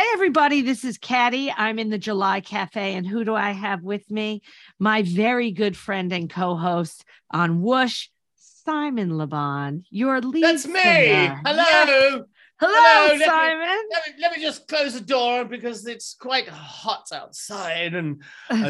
everybody, this is Caddy. I'm in the July Cafe, and who do I have with me? My very good friend and co-host on Whoosh, Simon LeBon, your lead That's me. singer. Hello. Yes. Hello, Simon. Let me just close the door because it's quite hot outside and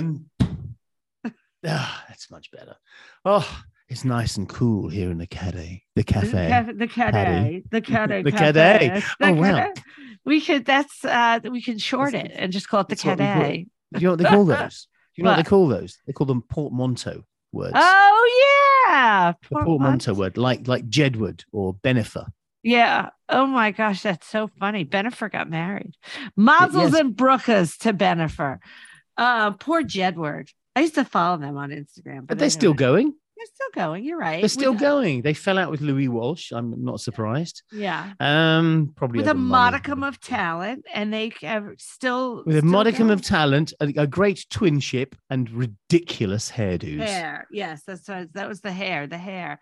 that's much better. Oh, it's nice and cool here in the cafe. The cafe. The caddy. Oh wow. We should we can short it and just call it the caddy. Do you know what they call those? Do you know what they call those? They call them portmanteau words. Oh yeah. The portmanteau word, like Jedward or Benifer. Yeah. Oh my gosh, that's so funny. Benifer got married. Mazzles and Brookas to Benifer. Poor Jedward. I used to follow them on Instagram. But they're still going. They're still going. You're right. They're still going. They fell out with Louis Walsh. I'm not surprised. Yeah. Probably with a modicum of talent, and they have still with a modicum of talent, a great twinship, and ridiculous hairdos. Hair, yes, that was the hair.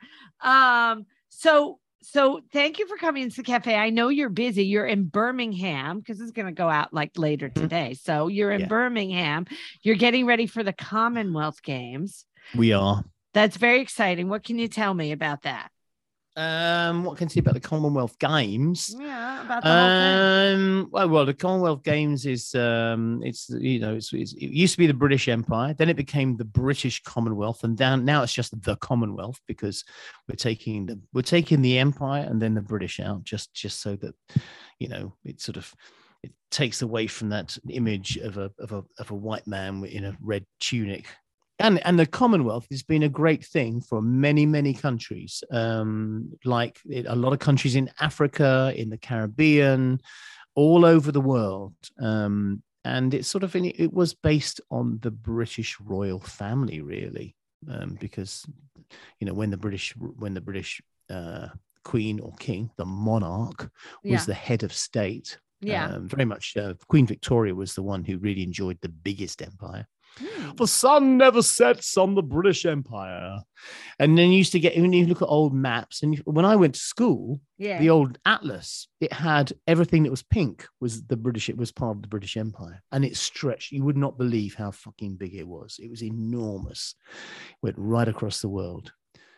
So thank you for coming into the cafe. I know you're busy. You're in Birmingham because it's going to go out like later today. So you're in Birmingham. You're getting ready for the Commonwealth Games. We are. That's very exciting. What can you tell me about that? What can I say about the Commonwealth Games? Yeah, about the whole thing. Well, the Commonwealth Games is it used to be the British Empire, then it became the British Commonwealth, and now it's just the Commonwealth because we're taking the Empire and then the British out just so that it takes away from that image of a white man in a red tunic. And the Commonwealth has been a great thing for many, many countries, like a lot of countries in Africa, in the Caribbean, all over the world. And it was based on the British royal family, really, because when the British Queen or King, the monarch, was the head of state. Very much. Queen Victoria was the one who really enjoyed the biggest empire. The sun never sets on the British Empire. And then you used to get, when you look at old maps, and when I went to school, the old atlas, it had everything that was pink it was part of the British Empire. And it stretched. You would not believe how fucking big it was. It was enormous. It went right across the world.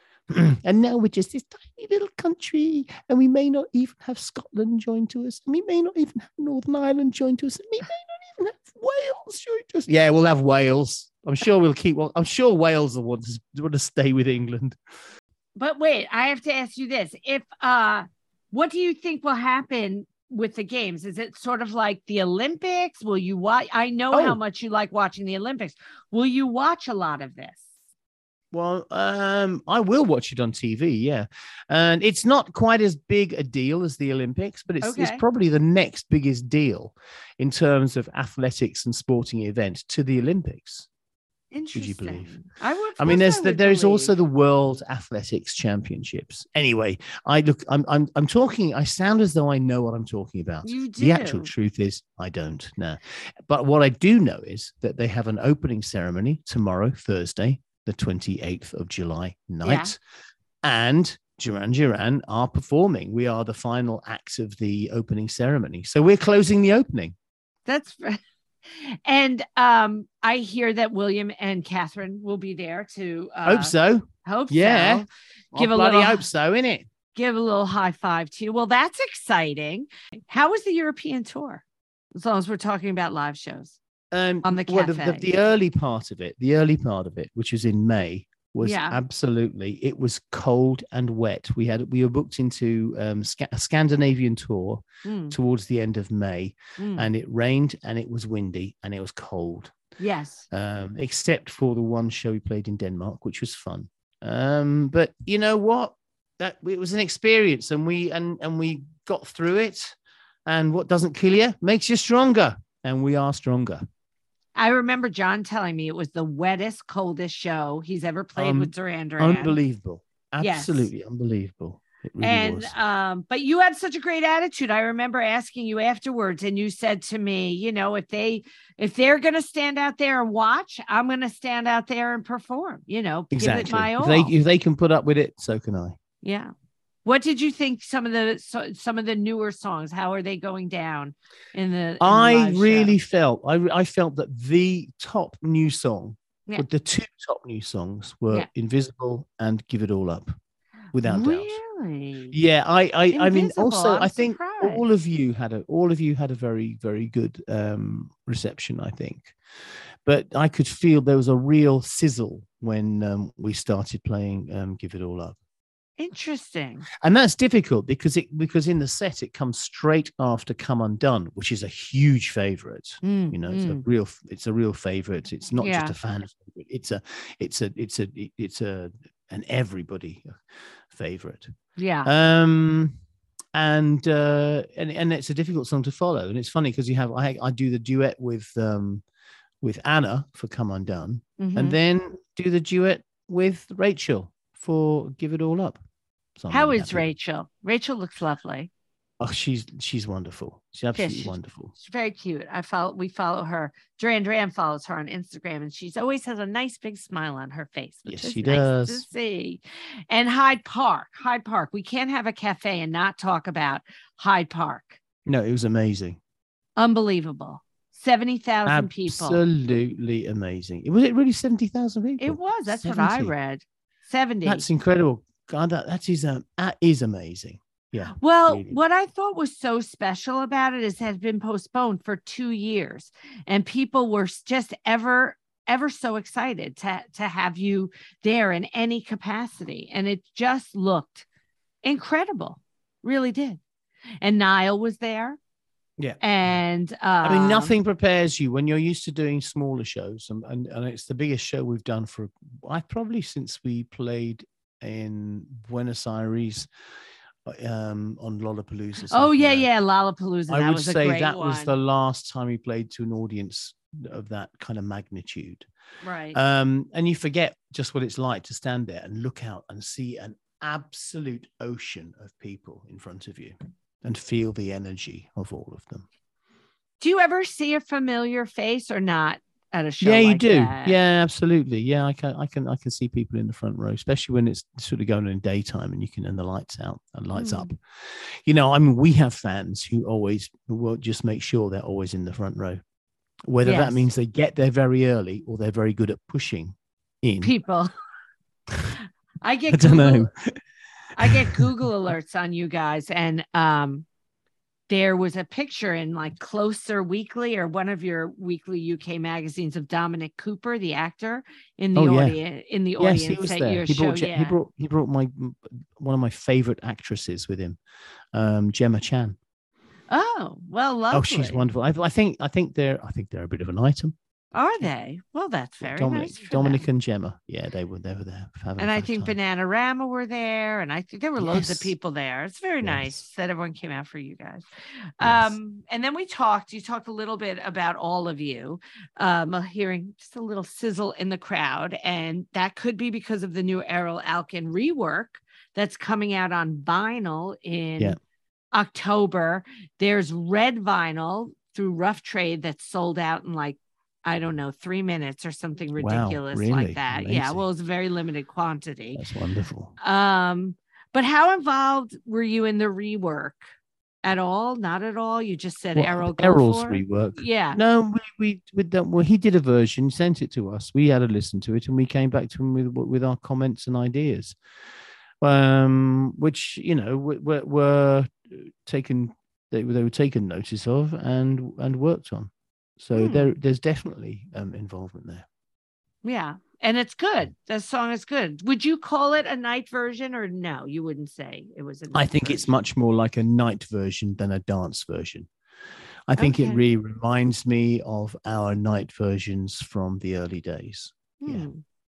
And now we're just this tiny little country, and we may not even have Scotland joined to us, and we may not even have Northern Ireland joined to us, and we may not even have Wales joined to us. Yeah, we'll have Wales. I'm sure we'll keep. Well, I'm sure Wales will want to stay with England. But wait, I have to ask you this: what do you think will happen with the games? Is it sort of like the Olympics? Will you watch? I know how much you like watching the Olympics. Will you watch a lot of this? Well, I will watch it on TV, yeah. And it's not quite as big a deal as the Olympics, but it's probably the next biggest deal in terms of athletics and sporting event to the Olympics. Interesting. Would you believe? I mean, there's also the World Athletics Championships. Anyway, I'm talking. I sound as though I know what I'm talking about. You do. The actual truth is I don't know. But what I do know is that they have an opening ceremony tomorrow, Thursday, the 28th of July night, and Duran Duran are performing. We are the final act of the opening ceremony, so we're closing the opening. That's and I hear that William and Catherine will be there to hope so. Yeah, give a little hope so, innit? Give a little high five to you. Well, that's exciting. How was the European tour? As long as we're talking about live shows. On the cafe. The early part of it, which was in May, was absolutely, it was cold and wet. We were booked into a Scandinavian tour towards the end of May, and it rained and it was windy and it was cold. Yes. Except for the one show we played in Denmark, which was fun. But you know what? It was an experience, and we got through it. And what doesn't kill you makes you stronger, and we are stronger. I remember John telling me it was the wettest, coldest show he's ever played with Duran Duran. Unbelievable. Absolutely unbelievable. It really was. But you had such a great attitude. I remember asking you afterwards, and you said to me, if they're going to stand out there and watch, I'm going to stand out there and perform, exactly. Give it my all. If they can put up with it, so can I. Yeah. What did you think? Some of the newer songs, how are they going down in the? I really felt I felt that the top new song, but the two top new songs were "Invisible" and "Give It All Up," without doubt. Really? Yeah, I mean, also I'm I think surprised. all of you had a very, very good reception, I think. But I could feel there was a real sizzle when we started playing "Give It All Up." Interesting. And that's difficult because in the set it comes straight after "Come Undone," which is a huge favorite. You know, it's a real favorite. It's not just a fan favorite. It's an everybody favorite. Yeah. And it's a difficult song to follow. And it's funny because I do the duet with Anna for "Come Undone," and then do the duet with Rachel for "Give It All Up." So how is Rachel? Rachel looks lovely. Oh, she's wonderful. She's absolutely wonderful. She's very cute. We follow her. Duran Duran follows her on Instagram, and she's always has a nice big smile on her face, which is nice to see. And Hyde Park. We can't have a cafe and not talk about Hyde Park. No, it was amazing. Unbelievable. 70,000 people. Absolutely amazing. Was it really 70,000 people? It was. That's 70. What I read. 70. That's incredible. God, that is amazing. Yeah. Well, really. What I thought was so special about it is it has been postponed for 2 years, and people were just ever so excited to have you there in any capacity, and it just looked incredible, really did. And Niall was there. Yeah. And I mean, nothing prepares you when you're used to doing smaller shows, and it's the biggest show we've done probably since we played in Buenos Aires on Lollapalooza. Oh yeah, Lollapalooza. I would say that was the last time we played to an audience of that kind of magnitude. Right. And you forget just what it's like to stand there and look out and see an absolute ocean of people in front of you and feel the energy of all of them. Do you ever see a familiar face or not at a show? Yeah, you like do. That? Yeah, absolutely. Yeah, I can see people in the front row, especially when it's sort of going in daytime and the lights out and lights up. You know, I mean, we have fans who will just make sure they're always in the front row, whether that means they get there very early or they're very good at pushing in people. I don't know. I get Google alerts on you guys, and there was a picture in like Closer Weekly or one of your weekly UK magazines of Dominic Cooper, the actor, in the audience. Yes, he was there. He show. He brought one of my favorite actresses with him, Gemma Chan. Oh, well, lovely. Oh, she's wonderful. I think they're a bit of an item. Are they? Well, that's very nice. Dominic and Gemma. Yeah, they were there. And I think Bananarama were there. And I think there were loads of people there. It's very nice that everyone came out for you guys. Yes. And then you talked a little bit about all of you, hearing just a little sizzle in the crowd. And that could be because of the new Errol Alkin rework that's coming out on vinyl in October. There's red vinyl through Rough Trade that's sold out in like, I don't know, 3 minutes or something ridiculous like that. Amazing. Yeah, well, it's a very limited quantity. That's wonderful. But how involved were you in the rework at all? Not at all. You just said Errol's rework. Yeah. No, we he did a version, sent it to us. We had a listen to it, and we came back to him with our comments and ideas, which were taken. They were taken notice of and worked on. So there's definitely involvement there. Yeah. And it's good. The song is good. Would you call it a night version or no? You wouldn't say it was a night I think version. It's much more like a night version than a dance version. I think it really reminds me of our night versions from the early days. Yeah.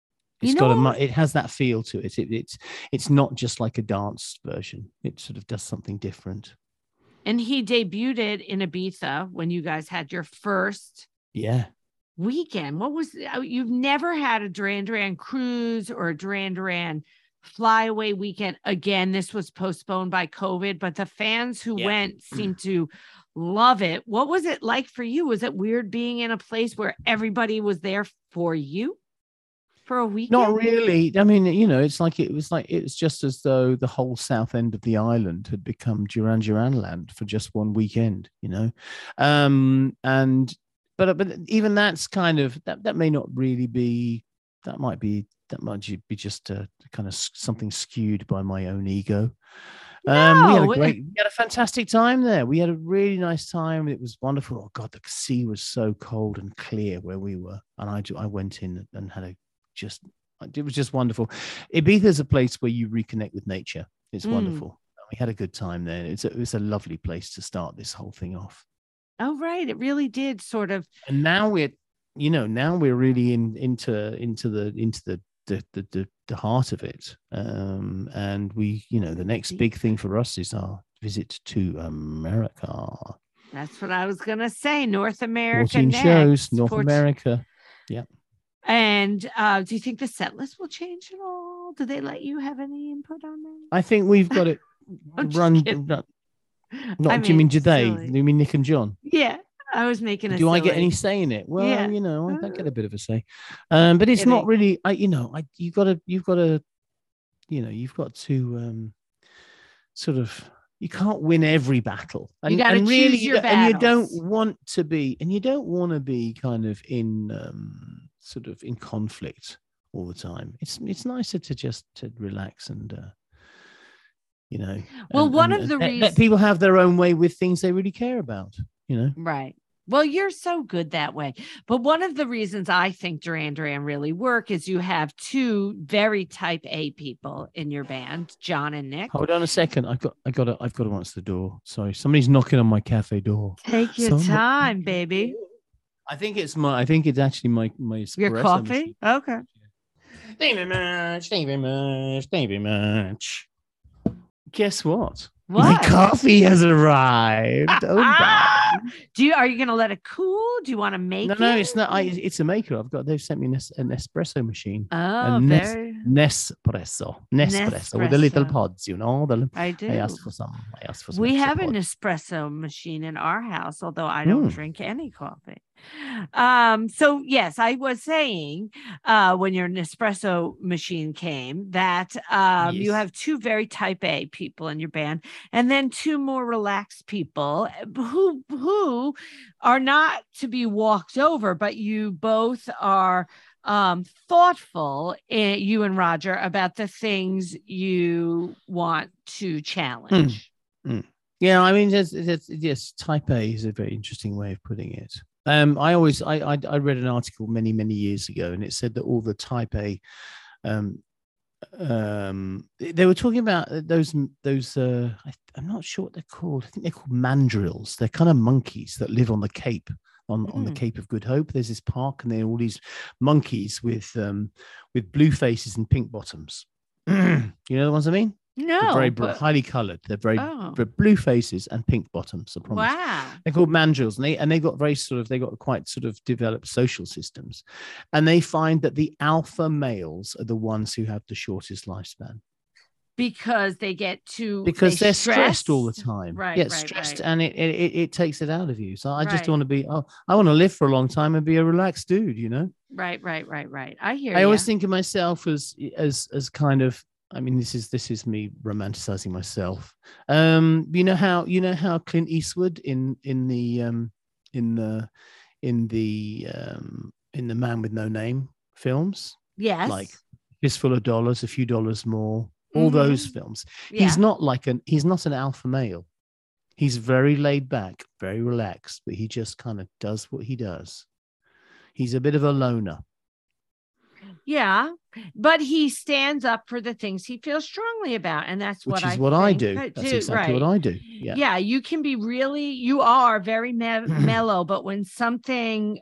It has that feel to it. It's not just like a dance version. It sort of does something different. And he debuted it in Ibiza when you guys had your first weekend. You've never had a Duran Duran cruise or a Duran Duran flyaway weekend. Again, this was postponed by COVID, but the fans who went seemed to love it. What was it like for you? Was it weird being in a place where everybody was there for you? for a weekend? Not really. I mean, it's like it was just as though the whole south end of the island had become Duran Duran land for just one weekend, and but even that's kind of that may not really be, that might be just a kind of something skewed by my own ego. No. We had a fantastic time there. We had a really nice time. It was wonderful. Oh God, the sea was so cold and clear where we were, and I went in and had it was just wonderful. Ibiza is a place where you reconnect with nature. It's wonderful. We had a good time there. It was a lovely place to start this whole thing off. Oh, right. It really did sort of. And now we're really into the heart of it. And we, the next big thing for us is our visit to America. That's what I was going to say. North America 14 next. shows, America. Yeah. And do you think the set list will change at all? Do they let you have any input on that? I think we've got it run. Not, do you mean today? Do you mean Nick and John? Yeah, I was making Do I get any say in it? Well, yeah. I don't get a bit of a say. But it's not really. You've got to sort of. You can't win every battle, and you got to choose your battles. And you don't want to be kind of in sort of in conflict all the time. It's nicer to relax and. Well, one of the reasons that people have their own way with things they really care about, Right. Well, you're so good that way. But one of the reasons I think Duran Duran really work is you have two very type A people in your band, John and Nick. Hold on a second. I've got to answer the door. Sorry. Somebody's knocking on my cafe door. Take your time, baby. I think it's actually my espresso your coffee. Machine. Okay. Thank you very much. Guess what? My coffee has arrived. Are you going to let it cool? Do you want to make it? No, it's not. It's a maker. They've sent me an espresso machine. Oh, Nespresso with the little pods. I do. I asked for some. We have an espresso machine in our house, although I don't drink any coffee. So yes, I was saying when your Nespresso machine came that you have two very type A people in your band, and then two more relaxed people who are not to be walked over, but you both are thoughtful, you and Roger, about the things you want to challenge. Yeah, I mean, yes, type A is a very interesting way of putting it. I read an article many years ago, and it said that all the type A, they were talking about those. I'm not sure what they're called. I think they're called mandrills. They're kind of monkeys that live on the Cape, on the Cape of Good Hope. There's this park, and there are all these monkeys with blue faces and pink bottoms. You know the ones I mean? No, they're very highly coloured. They're very blue faces and pink bottoms. I promise. Wow. They're called mandrills, and they got quite sort of developed social systems, and they find that the alpha males are the ones who have the shortest lifespan because they're stressed all the time. Right. Yeah, stressed, and it takes it out of you. So I just want to be. I want to live for a long time and be a relaxed dude. Right. I hear. I always think of myself as kind of. I mean, this is me romanticizing myself. You know how Clint Eastwood in the Man with No Name films, yes, like Fistful of Dollars, A Few Dollars More, all those films. Yeah. He's not an alpha male. He's very laid back, very relaxed, but he just kind of does what he does. He's a bit of a loner. Yeah, but he stands up for the things he feels strongly about, and that's what I do. That's exactly what I do. Yeah, you can be you are very mellow, but when something,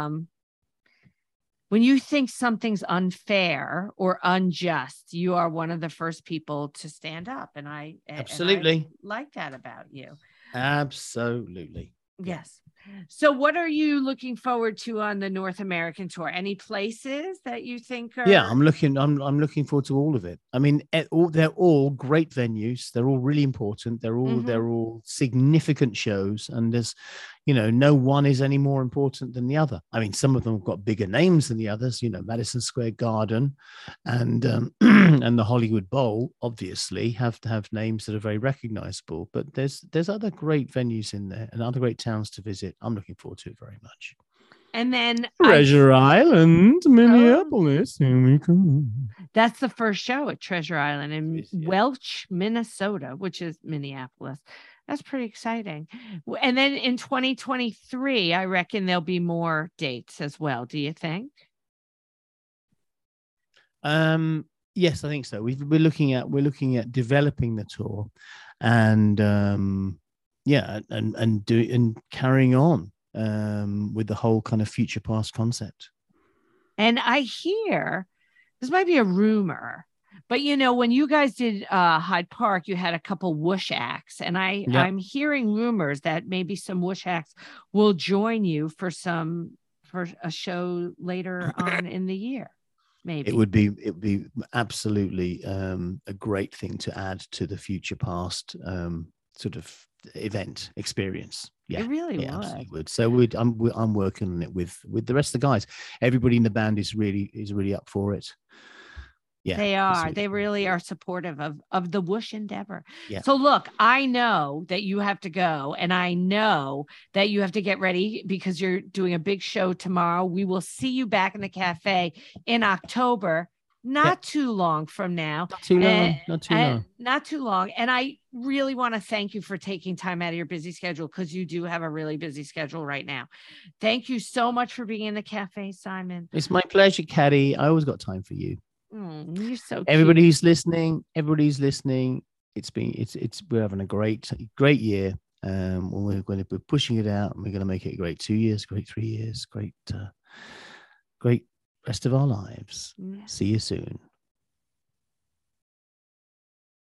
when you think something's unfair or unjust, you are one of the first people to stand up, and I absolutely like that about you. Absolutely. Yes. So what are you looking forward to on the North American tour? Any places that you think are... Yeah, I'm looking forward to all of it. I mean, they're all great venues. They're all really important. They're all significant shows. And there's, no one is any more important than the other. I mean, some of them have got bigger names than the others. Madison Square Garden and and the Hollywood Bowl obviously have to have names that are very recognizable. But there's other great venues in there and other great towns to visit. I'm looking forward to it very much. And then Treasure Island, Minneapolis. Here we come. That's the first show at Treasure Island in Welch, Minnesota, which is Minneapolis. That's pretty exciting. And then in 2023, I reckon there'll be more dates as well. Do you think? Yes, I think so. We're looking at developing the tour, and and carrying on with the whole kind of future past concept. And I hear this might be a rumor, but when you guys did Hyde Park, you had a couple Whoosh acts, and I'm hearing rumors that maybe some Whoosh acts will join you for a show later on in the year. Maybe it would be absolutely a great thing to add to the future past sort of event experience. Yeah, it really would. Absolutely would. So I'm working on it with the rest of the guys. Everybody in the band is really up for it. Yeah, they are. They really are supportive of the Whoosh endeavor. Yeah. So look, I know that you have to go, and I know that you have to get ready because you're doing a big show tomorrow. We will see you back in the cafe in October. Not too long from now. Not too long. Not too long. And I really want to thank you for taking time out of your busy schedule, because you do have a really busy schedule right now. Thank you so much for being in the cafe, Simon. It's my pleasure, Caddy. I always got time for you. You're so cute. Everybody's listening. We're having a great year. We're going to be pushing it out, and we're going to make it a great 2 years, great 3 years, great rest of our lives. See you soon.